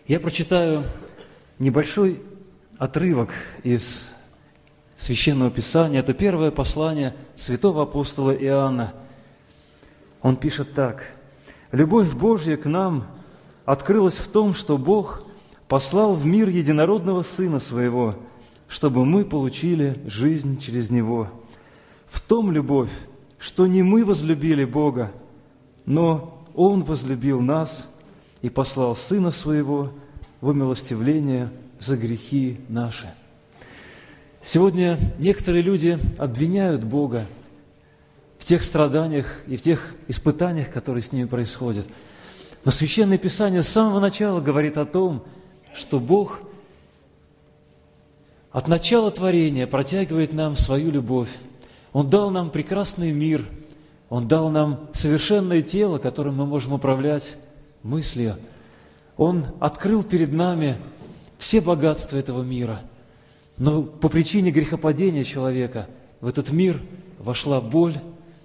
Я прочитаю небольшой отрывок из Священного Писания. Это первое послание святого апостола Иоанна. Он пишет так: «Любовь Божья к нам открылась в том, что Бог послал в мир единородного Сына Своего, чтобы мы получили жизнь через Него. В том любовь, что не мы возлюбили Бога, но Он возлюбил нас и послал Сына Своего в умилостивление за грехи наши». Сегодня некоторые люди обвиняют Бога в тех страданиях и в тех испытаниях, которые с ними происходят. Но Священное Писание с самого начала говорит о том, что Бог от начала творения протягивает нам свою любовь. Он дал нам прекрасный мир, Он дал нам совершенное тело, которым мы можем управлять мыслью. Он открыл перед нами все богатства этого мира. Но по причине грехопадения человека в этот мир вошла боль,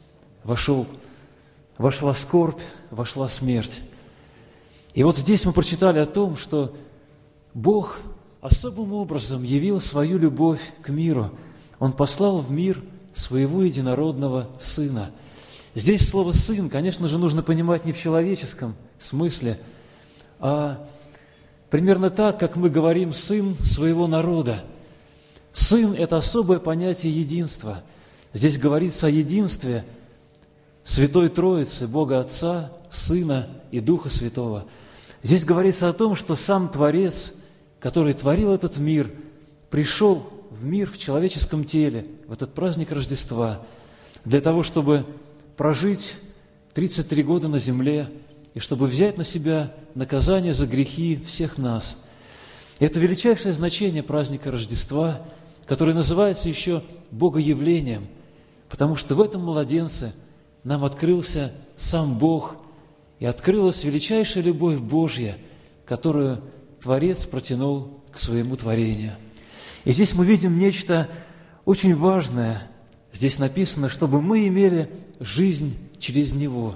вошла скорбь, вошла смерть. И вот здесь мы прочитали о том, что Бог особым образом явил свою любовь к миру. Он послал в мир своего единородного Сына. Здесь слово «сын», конечно же, нужно понимать не в человеческом смысле, а примерно так, как мы говорим «сын своего народа». Сын – это особое понятие единства. Здесь говорится о единстве Святой Троицы, Бога Отца, Сына и Духа Святого. Здесь говорится о том, что сам Творец, который творил этот мир, пришел в мир в человеческом теле, в этот праздник Рождества, для того, чтобы прожить 33 года на земле и чтобы взять на себя наказание за грехи всех нас. И это величайшее значение праздника Рождества, который называется еще Богоявлением, потому что в этом младенце нам открылся сам Бог, и открылась величайшая любовь Божья, которую Творец протянул к своему творению. И здесь мы видим нечто очень важное. Здесь написано, чтобы мы имели жизнь через Него.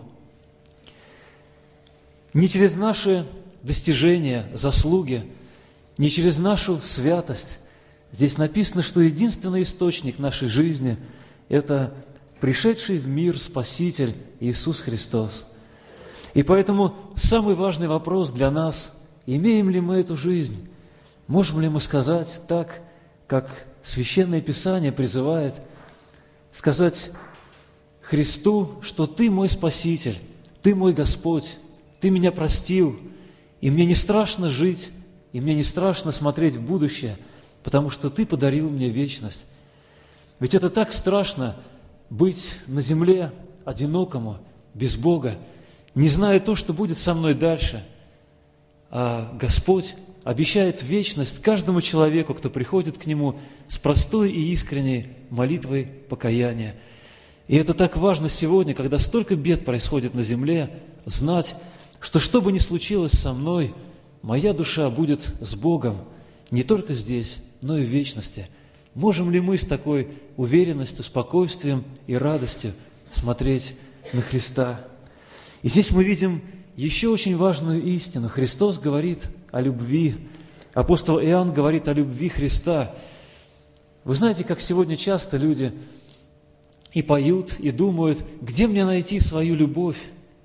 Не через наши достижения, заслуги, не через нашу святость. Здесь написано, что единственный источник нашей жизни – это пришедший в мир Спаситель Иисус Христос. И поэтому самый важный вопрос для нас – имеем ли мы эту жизнь? Можем ли мы сказать так, как Священное Писание призывает, сказать Христу, что Ты мой Спаситель, Ты мой Господь, Ты меня простил, и мне не страшно жить, и мне не страшно смотреть в будущее, потому что Ты подарил мне вечность. Ведь это так страшно быть на земле одинокому, без Бога, не зная то, что будет со мной дальше. А Господь обещает вечность каждому человеку, кто приходит к Нему с простой и искренней молитвой покаяния. И это так важно сегодня, когда столько бед происходит на земле, знать, что бы ни случилось со мной, моя душа будет с Богом не только здесь, но и в вечности. Можем ли мы с такой уверенностью, спокойствием и радостью смотреть на Христа? И здесь мы видим еще очень важную истину. Христос говорит о любви. Апостол Иоанн говорит о любви Христа. Вы знаете, как сегодня часто люди и поют, и думают, где мне найти свою любовь?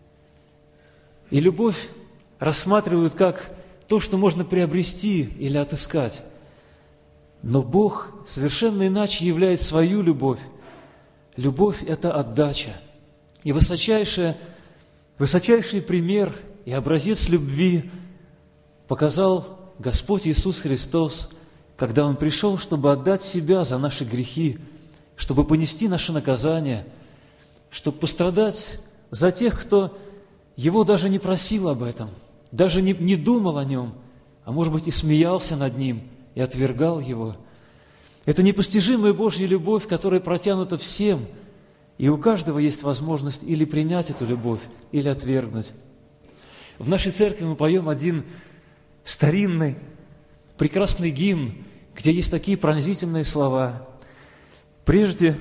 И любовь рассматривают как то, что можно приобрести или отыскать. Но Бог совершенно иначе являет свою любовь. Любовь – это отдача. И высочайший пример и образец любви показал Господь Иисус Христос, когда Он пришел, чтобы отдать Себя за наши грехи, чтобы понести наше наказание, чтобы пострадать за тех, кто Его даже не просил об этом, даже не думал о Нем, а, может быть, и смеялся над Ним, и отвергал Его. Это непостижимая Божья любовь, которая протянута всем, и у каждого есть возможность или принять эту любовь, или отвергнуть. В нашей церкви мы поем один старинный, прекрасный гимн, где есть такие пронзительные слова. Прежде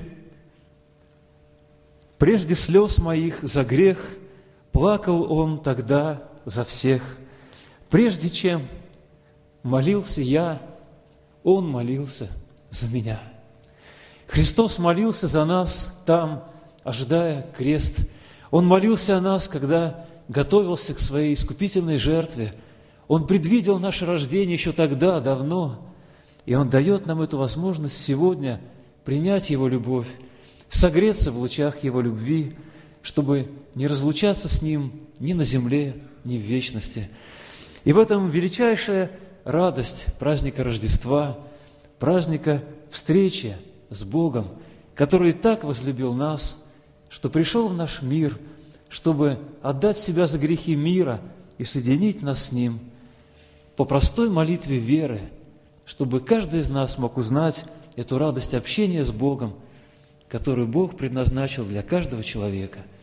слез моих за грех плакал Он тогда за всех. Прежде чем молился я, Он молился за меня. Христос молился за нас там, ожидая крест. Он молился о нас, когда готовился к своей искупительной жертве. Он предвидел наше рождение еще тогда, давно, и Он дает нам эту возможность сегодня принять Его любовь, согреться в лучах Его любви, чтобы не разлучаться с Ним ни на земле, ни в вечности. И в этом величайшая радость праздника Рождества, праздника встречи с Богом, который так возлюбил нас, что пришел в наш мир, чтобы отдать себя за грехи мира и соединить нас с Ним по простой молитве веры, чтобы каждый из нас мог узнать эту радость общения с Богом, которую Бог предназначил для каждого человека –